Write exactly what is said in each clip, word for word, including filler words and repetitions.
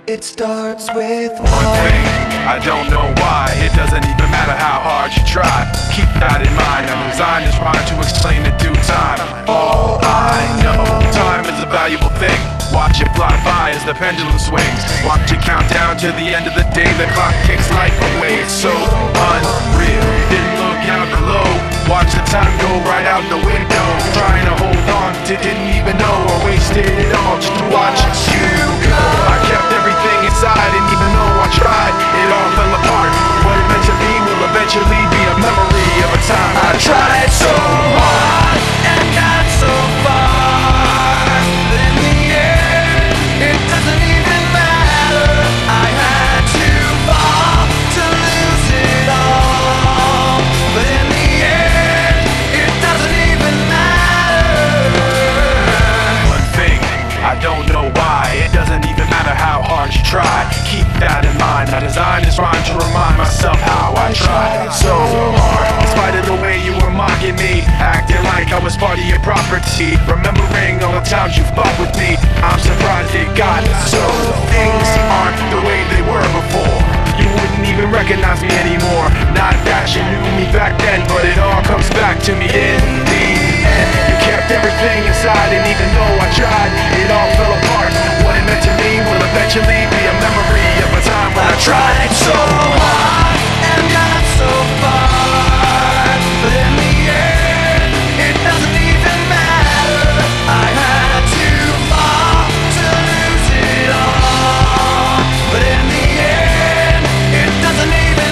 It starts with one thing, I don't know why. It doesn't even matter how hard you try. Keep that in mind, I'm designed this rhyme to explain in due time. All I know, time is a valuable thing. Watch it fly by as the pendulum swings. Watch it count down to the end of the day. The clock takes life away, it's so unreal. Didn't look out below, watch the time go right out the window. Trying to hold on to didn't even know I wasted it all just to watch you go. I kept everything inside, and even though I tried, it all fell apart. What it meant to be will eventually be a memory of a time I tried so hard and got so far. But in the end, it doesn't even matter. I had to fall to lose it all. But in the end, it doesn't even matter. One thing, I don't know why. It doesn't even matter how hard you try. Keep that in mind. I designed this rhyme to remind myself how I tried so hard. In spite of the way you were mocking me, acting like I was part of your property, remembering all the times you fought with me, I'm surprised it got so. Things aren't the way they were before. You wouldn't even recognize me anymore. Not that you knew me back then, but it all comes back to me in the end. You kept everything inside, and even though I tried, it all fell apart. What it meant to me will eventually be a memory of a time when I tried so hard and got so far. But in the end, it doesn't even matter. I had to fall to lose it all. But in the end, it doesn't even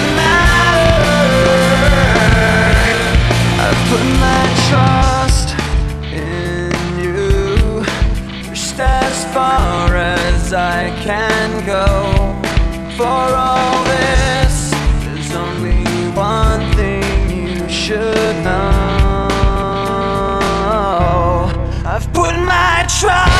matter. I put my trust in you, pushed as far as I can go. For all this, there's only one thing you should know. I've put my trust